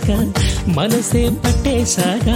తెలిసాగా మనసే పట్టేశాగా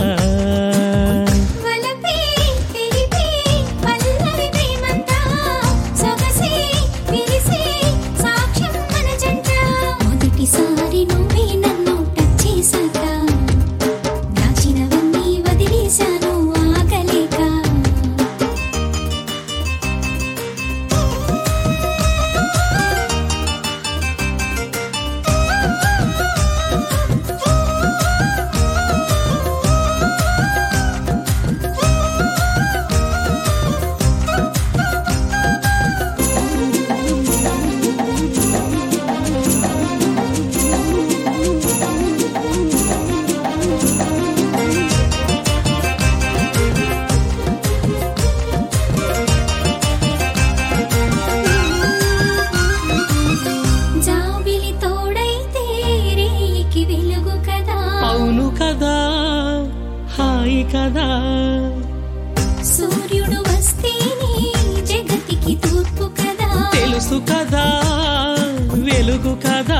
కదా సూర్యుడు వస్తేనే జగతికి తూర్పు కదా తెలుసు కదా వెలుగు కదా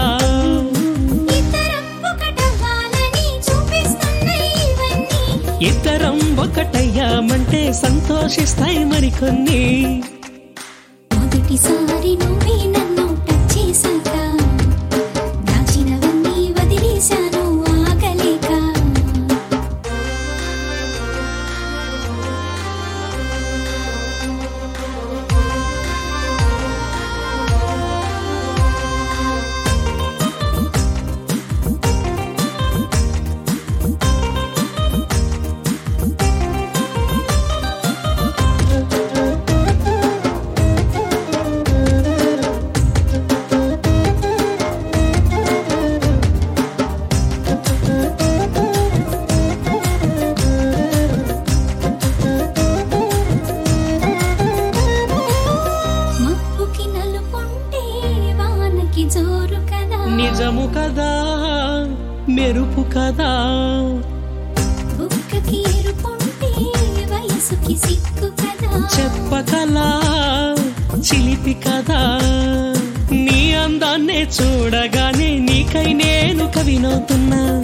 ఇద్దరం ఒకటయ్యామంటే సంతోషిస్తాయి మరికొన్ని మొదటిసారి నువ్వే నన్ను టచ్ చేశాక దాచినవన్నీ వదిలేశాను ఆగలేక జోరు కదా నిజము కదా మెరుపు కదా బుక్కకి ఎరుపుంటే వయసుకి సిగ్గు కదా చెప్పకలా చిలిపి కదా నీ అందాన్నే చూడగానే నీకై నేను కవినవుతున్నా